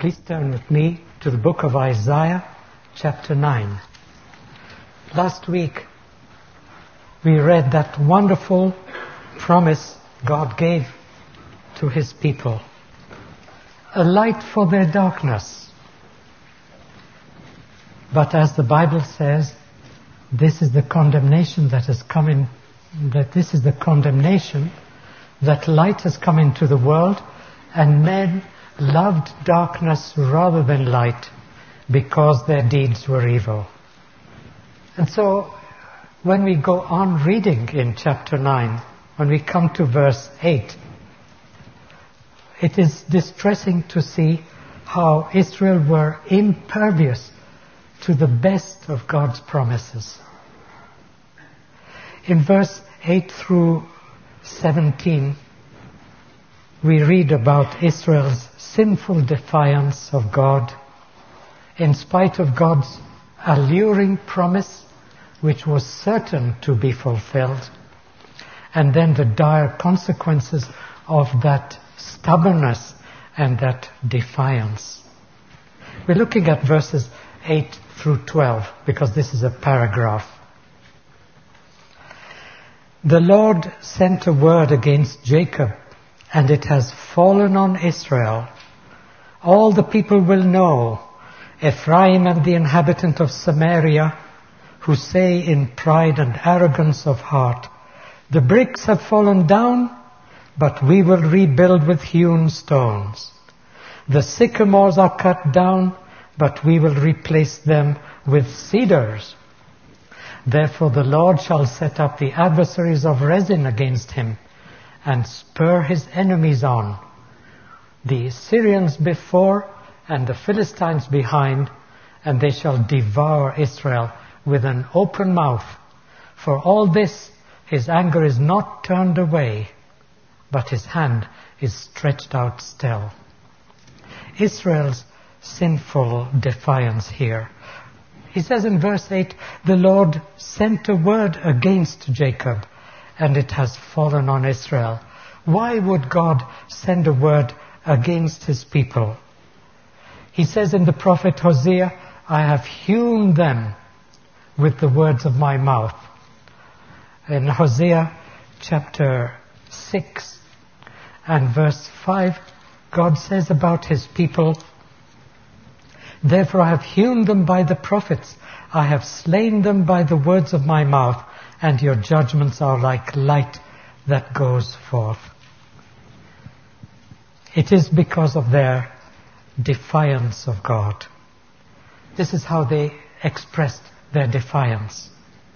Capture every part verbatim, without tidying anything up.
Please turn with me to the book of Isaiah, chapter nine. Last week, we read that wonderful promise God gave to His people. A light for their darkness. But as the Bible says, this is the condemnation that has come in, that this is the condemnation, that light has come into the world, and men loved darkness rather than light because their deeds were evil. And so, when we go on reading in chapter nine, when we come to verse eight, it is distressing to see how Israel were impervious to the best of God's promises. In verse eight through seventeen, we read about Israel's sinful defiance of God in spite of God's alluring promise, which was certain to be fulfilled, and then the dire consequences of that stubbornness and that defiance. We're looking at verses eight through twelve because this is a paragraph. The Lord sent a word against Jacob, and it has fallen on Israel. All the people will know, Ephraim and the inhabitant of Samaria, who say in pride and arrogance of heart, the bricks have fallen down, but we will rebuild with hewn stones. The sycamores are cut down, but we will replace them with cedars. Therefore the Lord shall set up the adversaries of Rezin against him, and spur his enemies on, the Syrians before and the Philistines behind, and they shall devour Israel with an open mouth. For all this his anger is not turned away, but his hand is stretched out still. Israel's sinful defiance here. He says in verse eight, the Lord sent a word against Jacob, and it has fallen on Israel. Why would God send a word against His people? He says in the prophet Hosea, I have hewn them with the words of my mouth. In Hosea chapter six and verse five, God says about His people, therefore I have hewn them by the prophets, I have slain them by the words of my mouth, and your judgments are like light that goes forth. It is because of their defiance of God. This is how they expressed their defiance.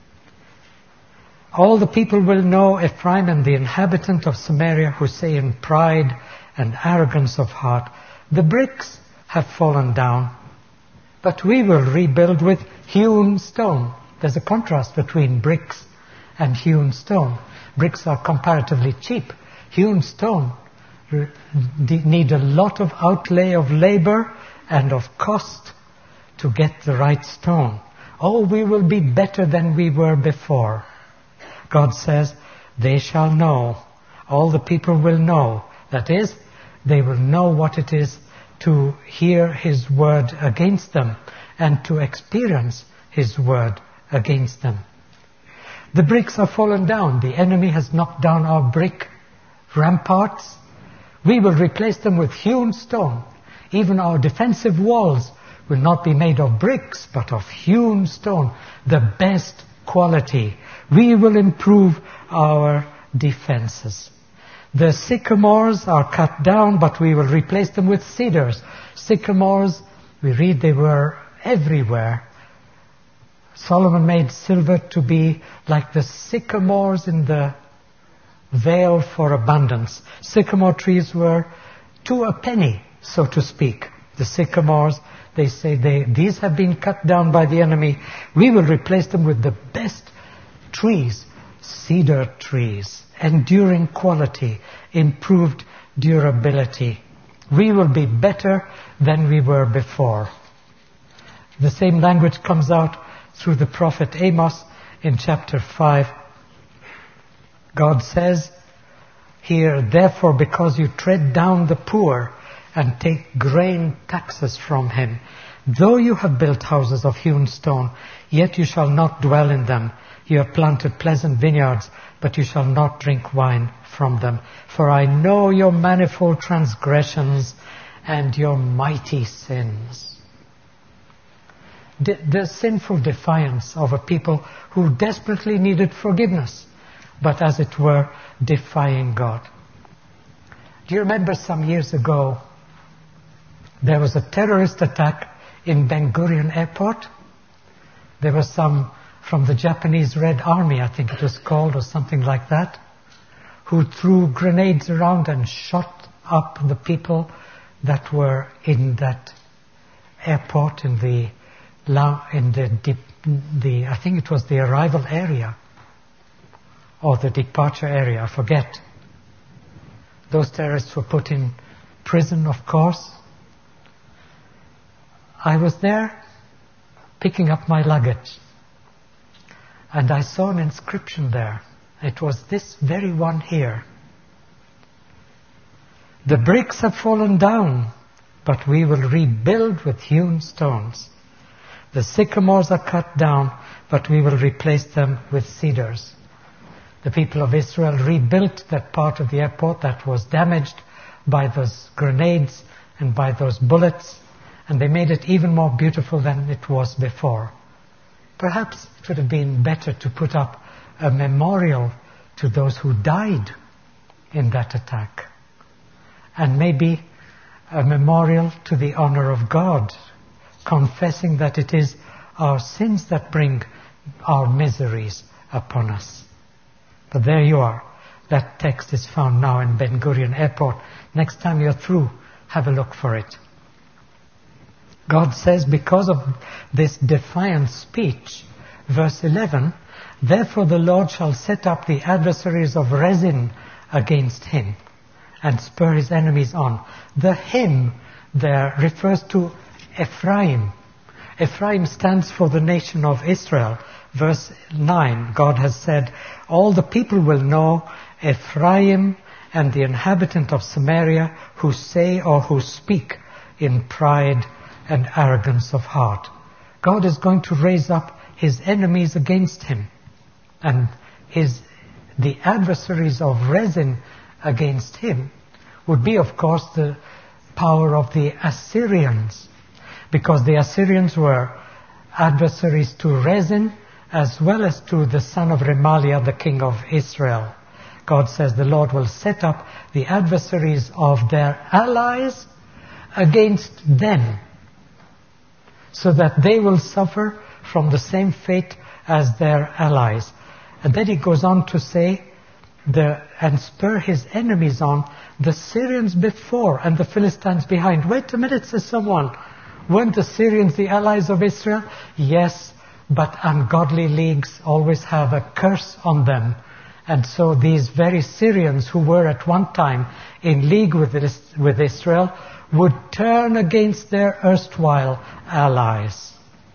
All the people will know Ephraim and the inhabitant of Samaria, who say in pride and arrogance of heart, the bricks have fallen down, but we will rebuild with hewn stone. There's a contrast between bricks and hewn stone. Bricks are comparatively cheap. Hewn stone need a lot of outlay of labor and of cost to get the right stone. Oh, we will be better than we were before. God says, they shall know. All the people will know. That is, they will know what it is to hear His word against them and to experience His word against them. The bricks are fallen down. The enemy has knocked down our brick ramparts. We will replace them with hewn stone. Even our defensive walls will not be made of bricks, but of hewn stone, the best quality. We will improve our defenses. The sycamores are cut down, but we will replace them with cedars. Sycamores, we read they were everywhere. Solomon made silver to be like the sycamores in the vale for abundance. Sycamore trees were to a penny, so to speak. The sycamores, they say, they, these have been cut down by the enemy. We will replace them with the best trees, cedar trees, enduring quality, improved durability. We will be better than we were before. The same language comes out through the prophet Amos in chapter five. God says here, therefore, because you tread down the poor and take grain taxes from him. Though you have built houses of hewn stone, yet you shall not dwell in them. You have planted pleasant vineyards, but you shall not drink wine from them. For I know your manifold transgressions and your mighty sins. The, the sinful defiance of a people who desperately needed forgiveness, but as it were, defying God. Do you remember some years ago, there was a terrorist attack in Ben Gurion Airport? There were some from the Japanese Red Army, I think it was called, or something like that, who threw grenades around and shot up the people that were in that airport, in the, in the, the I think it was the arrival area, or the departure area, I forget. Those terrorists were put in prison, of course. I was there picking up my luggage, and I saw an inscription there. It was this very one here. The bricks have fallen down, but we will rebuild with hewn stones. The sycamores are cut down, but we will replace them with cedars. The people of Israel rebuilt that part of the airport that was damaged by those grenades and by those bullets, and they made it even more beautiful than it was before. Perhaps it would have been better to put up a memorial to those who died in that attack, and maybe a memorial to the honor of God, confessing that it is our sins that bring our miseries upon us. But there you are. That text is found now in Ben Gurion Airport. Next time you're through, have a look for it. God says, because of this defiant speech, verse eleven, therefore the Lord shall set up the adversaries of Rezin against him and spur his enemies on. The him there refers to Ephraim. Ephraim stands for the nation of Israel. Verse nine, God has said, all the people will know Ephraim and the inhabitant of Samaria who say or who speak in pride and arrogance of heart. God is going to raise up his enemies against him. And his the adversaries of Rezin against him would be, of course, the power of the Assyrians. Because the Assyrians were adversaries to Rezin as well as to the son of Remaliah, the king of Israel. God says the Lord will set up the adversaries of their allies against them, so that they will suffer from the same fate as their allies. And then he goes on to say, the, and spur his enemies on, the Syrians before and the Philistines behind. Wait a minute, says someone. Weren't the Syrians the allies of Israel? Yes, but ungodly leagues always have a curse on them. And so these very Syrians who were at one time in league with, with Israel would turn against their erstwhile allies.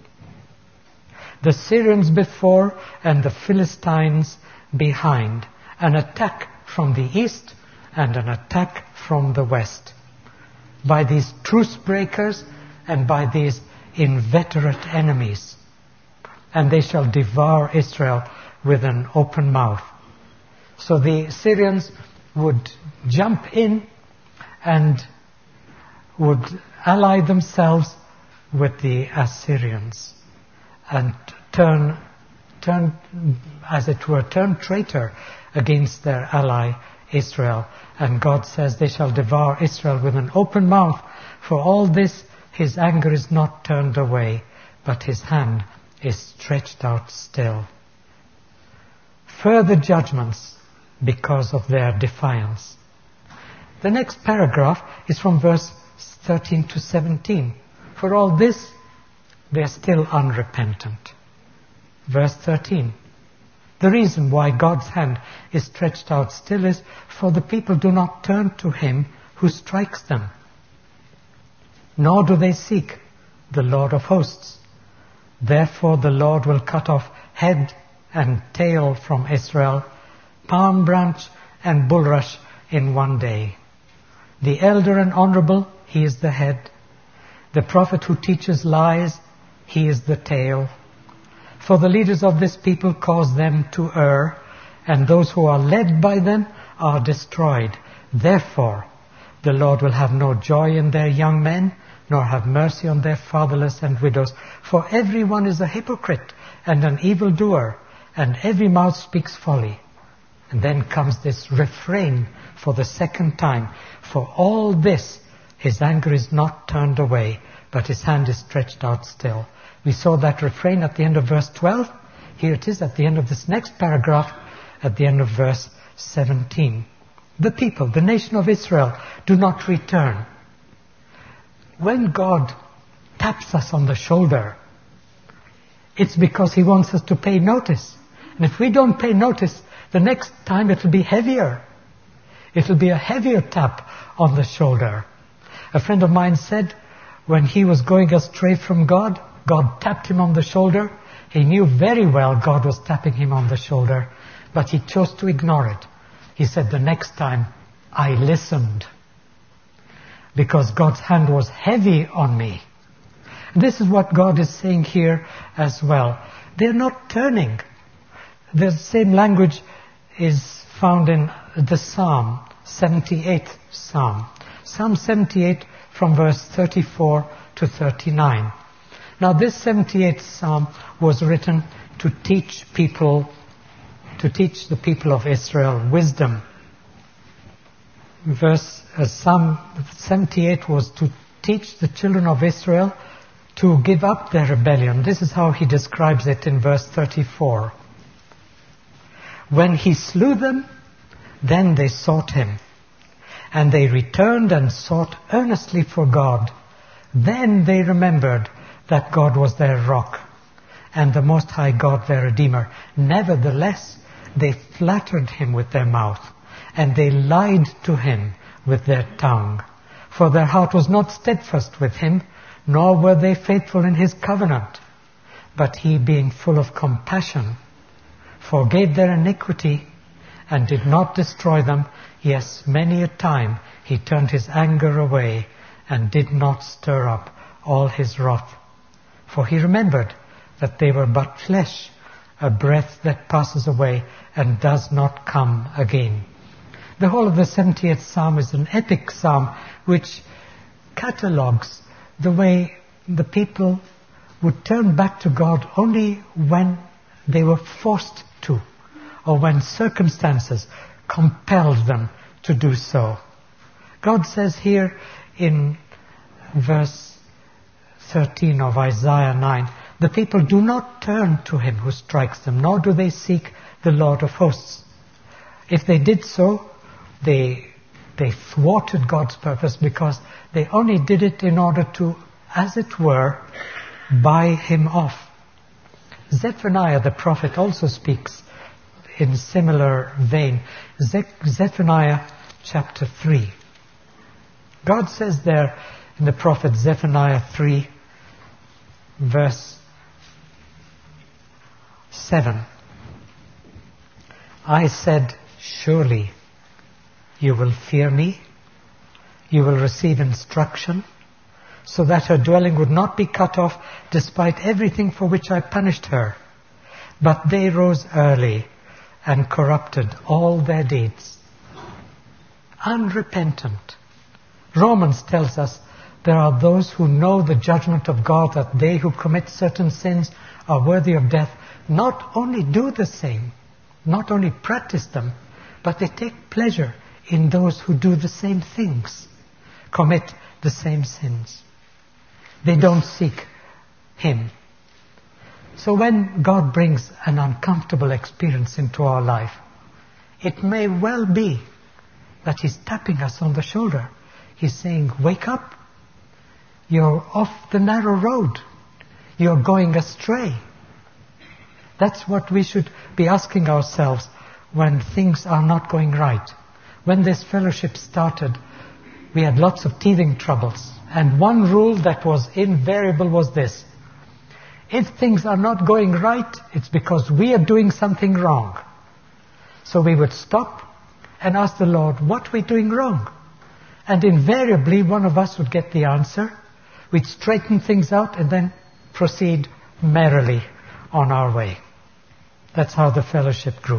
The Syrians before and the Philistines behind. An attack from the east and an attack from the west. By these truce breakers and by these inveterate enemies. And they shall devour Israel with an open mouth. So the Syrians would jump in and would ally themselves with the Assyrians and turn, turn, as it were, turn traitor against their ally Israel. And God says they shall devour Israel with an open mouth. For all this, his anger is not turned away, but his hand is stretched out still. Further judgments because of their defiance. The next paragraph is from verse thirteen to seventeen. For all this, they are still unrepentant. Verse thirteen. The reason why God's hand is stretched out still is for the people do not turn to him who strikes them. Nor do they seek the Lord of hosts. Therefore the Lord will cut off head and tail from Israel, palm branch and bulrush in one day. The elder and honorable he is the head. The prophet who teaches lies, he is the tail. For the leaders of this people cause them to err, and those who are led by them are destroyed. Therefore, the Lord will have no joy in their young men, nor have mercy on their fatherless and widows. For everyone is a hypocrite and an evildoer, and every mouth speaks folly. And then comes this refrain for the second time. For all this, his anger is not turned away, but his hand is stretched out still. We saw that refrain at the end of verse twelve. Here it is at the end of this next paragraph, at the end of verse seventeen. The people, the nation of Israel, do not return. When God taps us on the shoulder, it's because he wants us to pay notice. And if we don't pay notice, the next time it'll be heavier. It'll be a heavier tap on the shoulder. A friend of mine said when he was going astray from God, God tapped him on the shoulder. He knew very well God was tapping him on the shoulder, but he chose to ignore it. He said, the next time I listened, because God's hand was heavy on me. This is what God is saying here as well. They're not turning. The same language is found in the Psalm, seventy-eighth Psalm. Psalm seventy-eight from verse thirty-four to thirty-nine. Now this seventy-eighth Psalm was written to teach people, to teach the people of Israel wisdom. Verse uh, Psalm seventy-eight was to teach the children of Israel to give up their rebellion. This is how he describes it in verse thirty-four. When he slew them, then they sought him, and they returned and sought earnestly for God. Then they remembered that God was their rock, and the Most High God their Redeemer. Nevertheless, they flattered him with their mouth, and they lied to him with their tongue. For their heart was not steadfast with him, nor were they faithful in his covenant. But he, being full of compassion, forgave their iniquity, and did not destroy them. Yes, many a time he turned his anger away, and did not stir up all his wrath. For he remembered that they were but flesh, a breath that passes away and does not come again. The whole of the seventieth Psalm is an epic psalm which catalogues the way the people would turn back to God only when they were forced to, or when circumstances compelled them to do so. God says here in verse thirteen of Isaiah nine, the people do not turn to him who strikes them, nor do they seek the Lord of hosts. If they did so, they they thwarted God's purpose, because they only did it in order to, as it were, buy him off. Zephaniah the prophet also speaks in similar vein. Ze- Zephaniah chapter three. God says there in the prophet Zephaniah three, verse seven, I said, surely you will fear me, you will receive instruction, so that her dwelling would not be cut off despite everything for which I punished her. But they rose early and corrupted all their deeds. Unrepentant. Romans tells us there are those who know the judgment of God, that they who commit certain sins are worthy of death, not only do the same, not only practice them, but they take pleasure in those who do the same things, commit the same sins. They don't seek him. So when God brings an uncomfortable experience into our life, it may well be that he's tapping us on the shoulder. He's saying, wake up. You're off the narrow road. You're going astray. That's what we should be asking ourselves when things are not going right. When this fellowship started, we had lots of teething troubles. And one rule that was invariable was this: if things are not going right, it's because we are doing something wrong. So we would stop and ask the Lord, what are we doing wrong? And invariably one of us would get the answer. We'd straighten things out and then proceed merrily on our way. That's how the fellowship grew.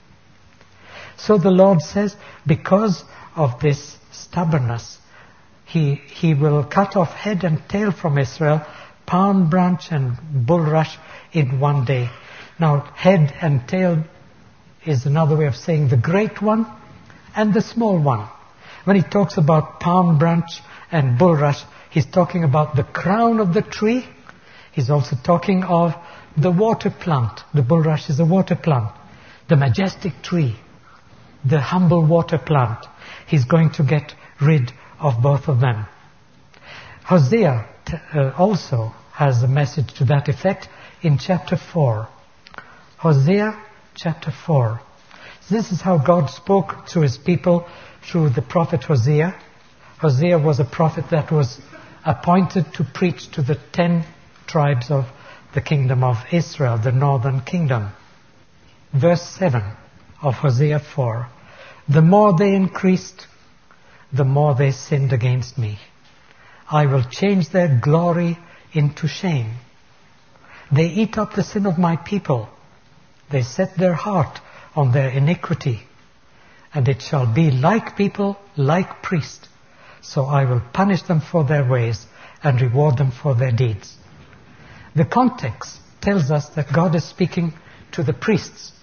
So the Lord says, because of this stubbornness, He, he will cut off head and tail from Israel, palm branch and bulrush in one day. Now, head and tail is another way of saying the great one and the small one. When he talks about palm branch and bulrush, he's talking about the crown of the tree. He's also talking of the water plant. The bulrush is a water plant. The majestic tree. The humble water plant. He's going to get rid of both of them. Hosea t- uh, also has a message to that effect in chapter four. Hosea chapter four. This is how God spoke to His people through the prophet Hosea. Hosea was a prophet that was appointed to preach to the ten tribes of the kingdom of Israel, the northern kingdom. Verse seven of Hosea four. The more they increased, the more they sinned against me. I will change their glory into shame. They eat up the sin of my people. They set their heart on their iniquity. And it shall be like people, like priests. So I will punish them for their ways and reward them for their deeds. The context tells us that God is speaking to the priests.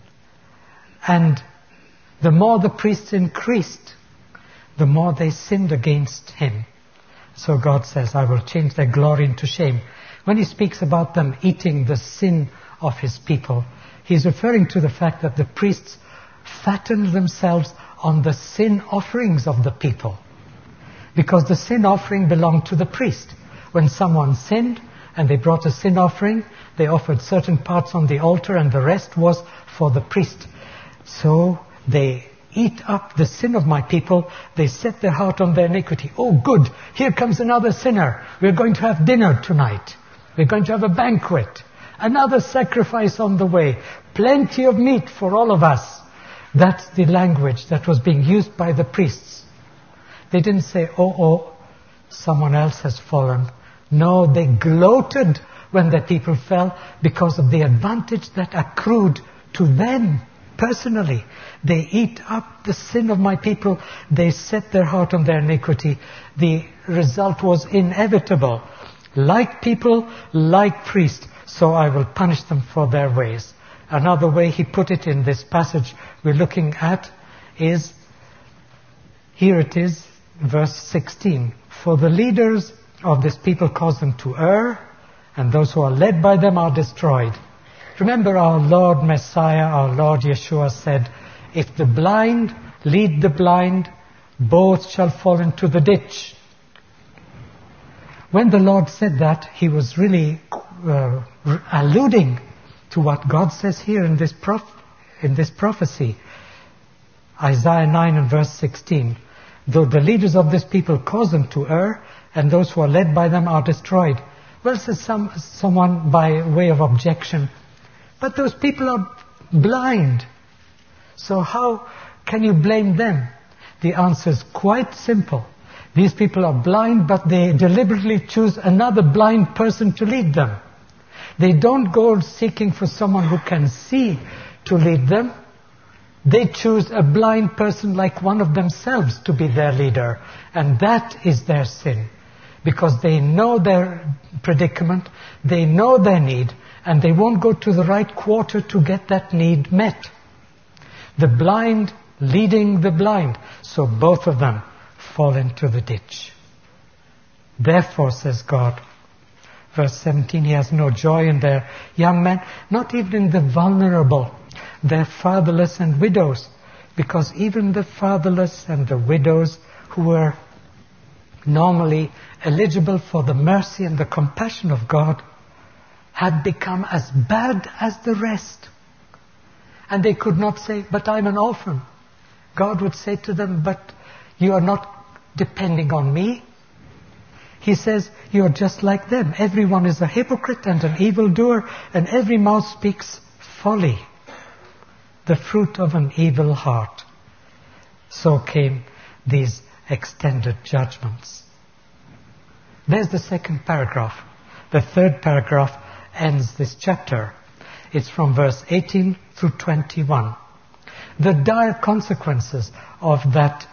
And the more the priests increased, the more they sinned against Him. So God says, I will change their glory into shame. When He speaks about them eating the sin of His people, He's referring to the fact that the priests fattened themselves on the sin offerings of the people. Because the sin offering belonged to the priest. When someone sinned and they brought a sin offering, they offered certain parts on the altar and the rest was for the priest. So they eat up the sin of my people. They set their heart on their iniquity. Oh, good. Here comes another sinner. We're going to have dinner tonight. We're going to have a banquet. Another sacrifice on the way. Plenty of meat for all of us. That's the language that was being used by the priests. They didn't say, oh, oh, someone else has fallen. No, they gloated when their people fell because of the advantage that accrued to them personally. They eat up the sin of my people. They set their heart on their iniquity. The result was inevitable. Like people, like priests, so I will punish them for their ways. Another way he put it in this passage we're looking at is, here it is, verse sixteen. For the leaders of this people cause them to err, and those who are led by them are destroyed. Remember our Lord Messiah, our Lord Yeshua said, if the blind lead the blind, both shall fall into the ditch. When the Lord said that, He was really uh, alluding to what God says here in this, prof- in this prophecy. Isaiah nine and verse sixteen. Though the leaders of this people cause them to err, and those who are led by them are destroyed. Well, says some, someone by way of objection, but those people are blind. So how can you blame them? The answer is quite simple. These people are blind, but they deliberately choose another blind person to lead them. They don't go seeking for someone who can see to lead them. They choose a blind person like one of themselves to be their leader. And that is their sin. Because they know their predicament, they know their need, and they won't go to the right quarter to get that need met. The blind leading the blind. So both of them fall into the ditch. Therefore, says God, verse seventeen, He has no joy in their young men, not even in the vulnerable, their fatherless and widows, because even the fatherless and the widows who were normally eligible for the mercy and the compassion of God had become as bad as the rest. And they could not say, but I'm an orphan. God would say to them, but you are not depending on me. He says, you are just like them. Everyone is a hypocrite and an evildoer, and every mouth speaks folly, the fruit of an evil heart. So came these extended judgments. There's the second paragraph. The third paragraph ends this chapter. It's from verse eighteen through twenty-one. The dire consequences of that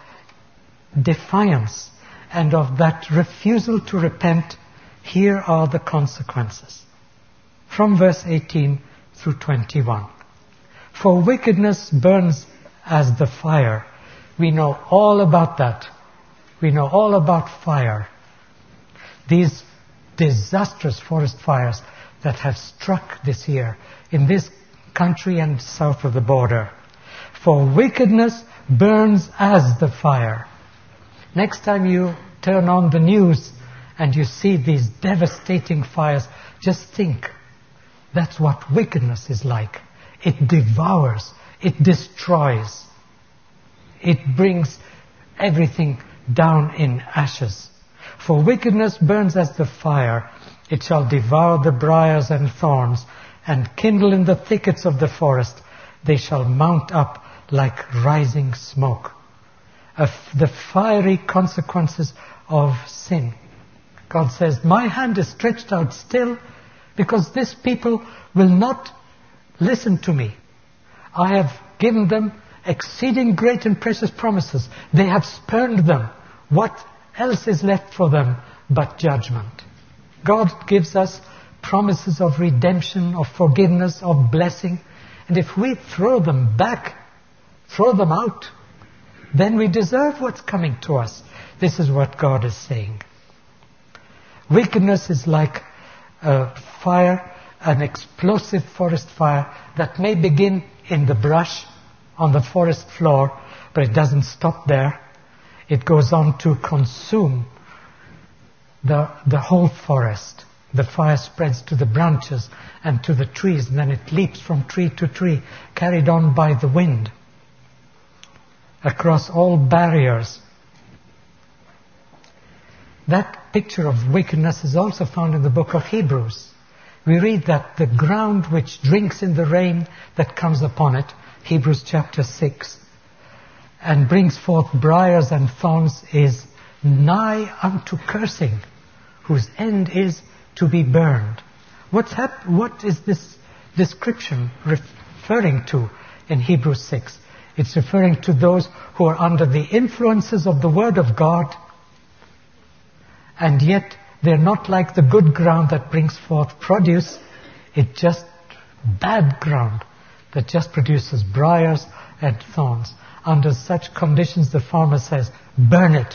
defiance and of that refusal to repent, here are the consequences. From verse eighteen through twenty-one. For wickedness burns as the fire. We know all about that. We know all about fire. These disastrous forest fires that have struck this year in this country and south of the border. For wickedness burns as the fire. Next time you turn on the news and you see these devastating fires, just think, that's what wickedness is like. It devours, it destroys, it brings everything down in ashes. For wickedness burns as the fire, it shall devour the briars and thorns, and kindle in the thickets of the forest. They shall mount up like rising smoke. Of the fiery consequences of sin. God says, my hand is stretched out still because this people will not listen to me. I have given them exceeding great and precious promises. They have spurned them. What else is left for them but judgment? God gives us promises of redemption, of forgiveness, of blessing. And if we throw them back, throw them out, then we deserve what's coming to us. This is what God is saying. Wickedness is like a fire, an explosive forest fire that may begin in the brush on the forest floor, but it doesn't stop there. It goes on to consume the, the whole forest. The fire spreads to the branches and to the trees, and then it leaps from tree to tree, carried on by the wind, across all barriers. That picture of wickedness is also found in the book of Hebrews. We read that the ground which drinks in the rain that comes upon it, Hebrews chapter six, and brings forth briars and thorns is nigh unto cursing, whose end is to be burned. What's hap- what is this description referring to in Hebrews six? It's referring to those who are under the influences of the Word of God, and yet they're not like the good ground that brings forth produce. It's just bad ground that just produces briars and thorns. Under such conditions, the farmer says, burn it.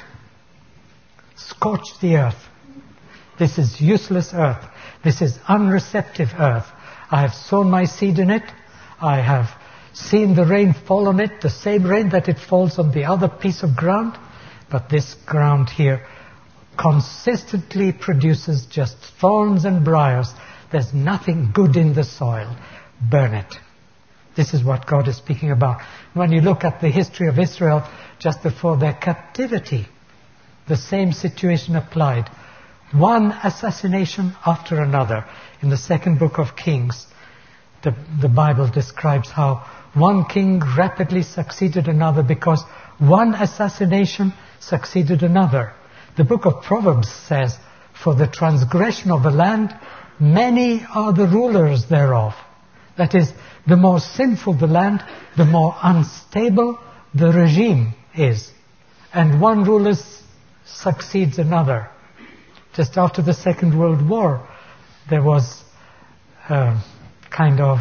Scorch the earth. This is useless earth. This is unreceptive earth. I have sown my seed in it. I have seen the rain fall on it, the same rain that it falls on the other piece of ground. But this ground here consistently produces just thorns and briars. There's nothing good in the soil. Burn it. This is what God is speaking about. When you look at the history of Israel just before their captivity, the same situation applied. One assassination after another. In the second book of Kings, the, the Bible describes how one king rapidly succeeded another because one assassination succeeded another. The book of Proverbs says, for the transgression of a land, many are the rulers thereof. That is, the more sinful the land, the more unstable the regime is. And one ruler s- succeeds another. Just after the Second World War, there was a kind of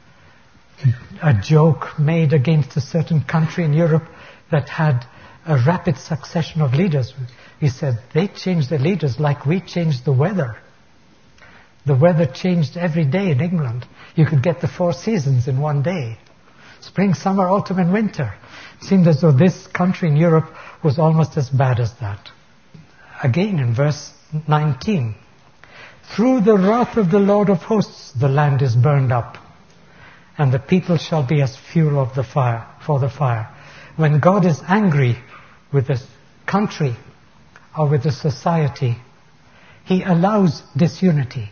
a joke made against a certain country in Europe that had a rapid succession of leaders. He said, they changed their leaders like we changed the weather. The weather changed every day in England. You could get the four seasons in one day. Spring, summer, autumn and winter. It seemed as though this country in Europe was almost as bad as that. Again in verse nineteen. Through the wrath of the Lord of hosts the land is burned up, and the people shall be as fuel of the fire, for the fire. When God is angry with a country or with a society, He allows disunity.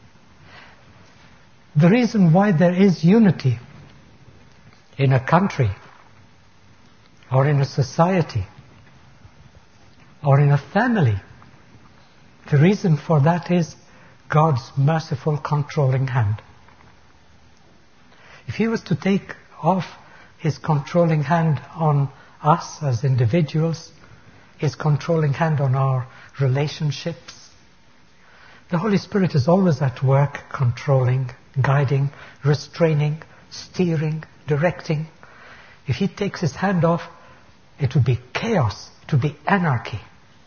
The reason why there is unity in a country or in a society or in a family. The reason for that is God's merciful controlling hand. If He was to take off His controlling hand on us as individuals, His controlling hand on our relationships, the Holy Spirit is always at work controlling, guiding, restraining, steering, directing. If He takes His hand off, it would be chaos, it would be anarchy.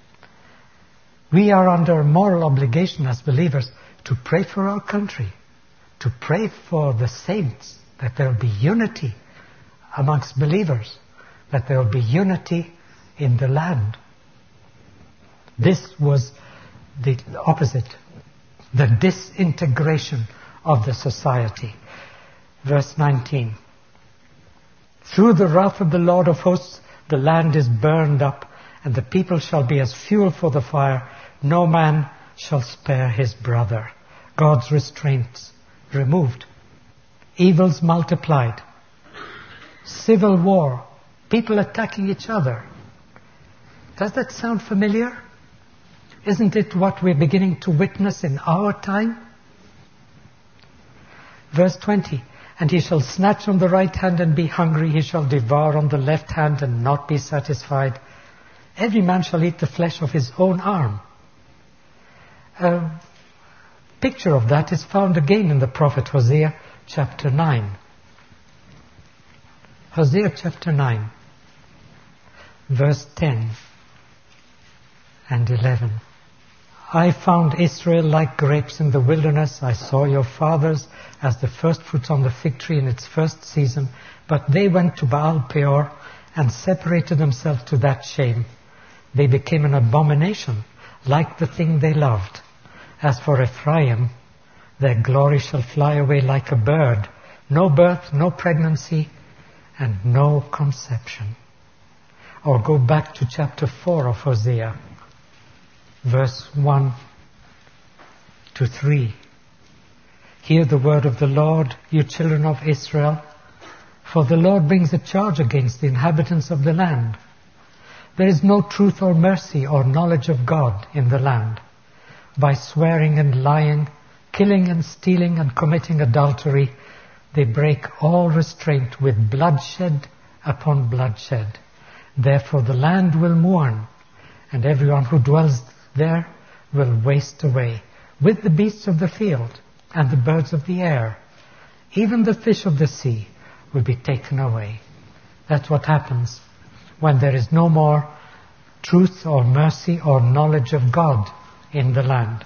We are under a moral obligation as believers to pray for our country, to pray for the saints, that there will be unity amongst believers, that there will be unity in the land. This was the opposite, the disintegration of the society. Verse nineteen. Through the wrath of the Lord of hosts, the land is burned up, and the people shall be as fuel for the fire. No man shall spare his brother. God's restraints removed. Evils multiplied. Civil war. People attacking each other. Does that sound familiar? Isn't it what we're beginning to witness in our time? Verse twenty. And he shall snatch on the right hand and be hungry. He shall devour on the left hand and not be satisfied. Every man shall eat the flesh of his own arm. A picture of that is found again in the prophet Hosea chapter nine. Hosea chapter nine, verse ten and eleven. I found Israel like grapes in the wilderness. I saw your fathers as the first fruits on the fig tree in its first season. But they went to Baal Peor and separated themselves to that shame. They became an abomination, like the thing they loved. As for Ephraim, their glory shall fly away like a bird. No birth, no pregnancy, and no conception. Or go back to chapter four of Hosea, verse one to three. Hear the word of the Lord, you children of Israel, for the Lord brings a charge against the inhabitants of the land. There is no truth or mercy or knowledge of God in the land. By swearing and lying, killing and stealing and committing adultery, they break all restraint with bloodshed upon bloodshed. Therefore the land will mourn, and everyone who dwells there will waste away, with the beasts of the field and the birds of the air. Even the fish of the sea will be taken away. That's what happens when there is no more truth or mercy or knowledge of God in the land.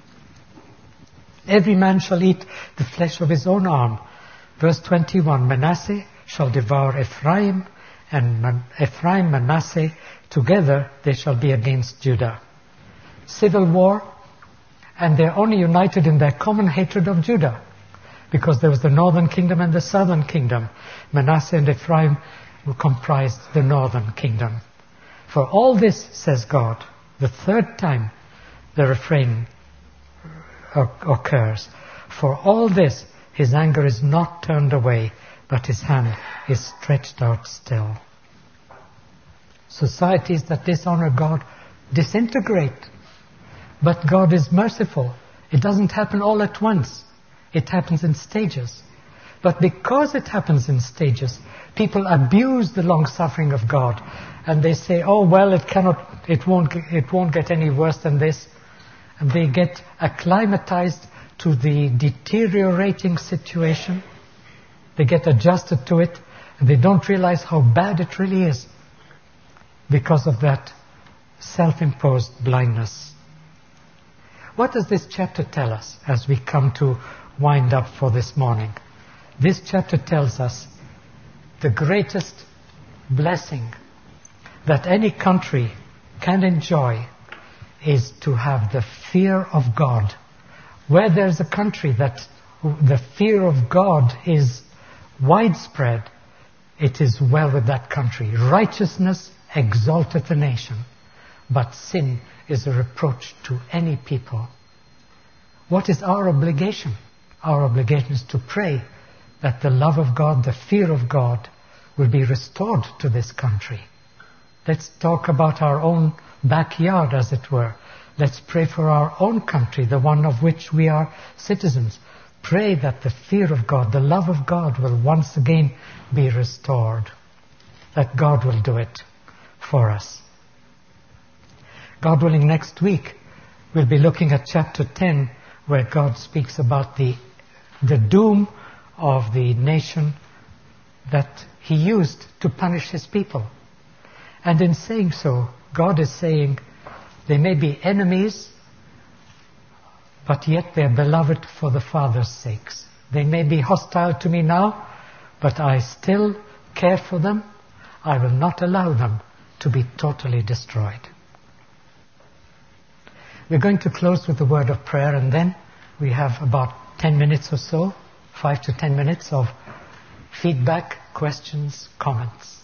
Every man shall eat the flesh of his own arm. Verse twenty-one, Manasseh shall devour Ephraim, and Man- Ephraim, Manasseh, together they shall be against Judah. Civil war, and they're only united in their common hatred of Judah, because there was the northern kingdom and the southern kingdom. Manasseh and Ephraim will comprise the northern kingdom. For all this, says God, the third time the refrain occurs. For all this, His anger is not turned away, but His hand is stretched out still. Societies that dishonor God disintegrate. But God is merciful. It doesn't happen all at once. It happens in stages. But because it happens in stages, people abuse the long suffering of God, and they say, "Oh well, it cannot, it won't, it won't get any worse than this." And they get acclimatized to the deteriorating situation. They get adjusted to it, and they don't realize how bad it really is because of that self-imposed blindness. What does this chapter tell us as we come to wind up for this morning? This chapter tells us the greatest blessing that any country can enjoy is to have the fear of God. Where there's a country that the fear of God is widespread, it is well with that country. Righteousness exalteth a nation, but sin is a reproach to any people. What is our obligation? Our obligation is to pray that the love of God, the fear of God, will be restored to this country. Let's talk about our own backyard, as it were. Let's pray for our own country, the one of which we are citizens. Pray that the fear of God, the love of God will once again be restored. That God will do it for us. God willing, next week we'll be looking at chapter ten, where God speaks about the, the doom of the nation that He used to punish His people. And in saying so, God is saying, they may be enemies, but yet they are beloved for the Father's sakes. They may be hostile to me now, but I still care for them. I will not allow them to be totally destroyed. We're going to close with a word of prayer, and then we have about ten minutes or so, five to ten minutes of feedback, questions, comments.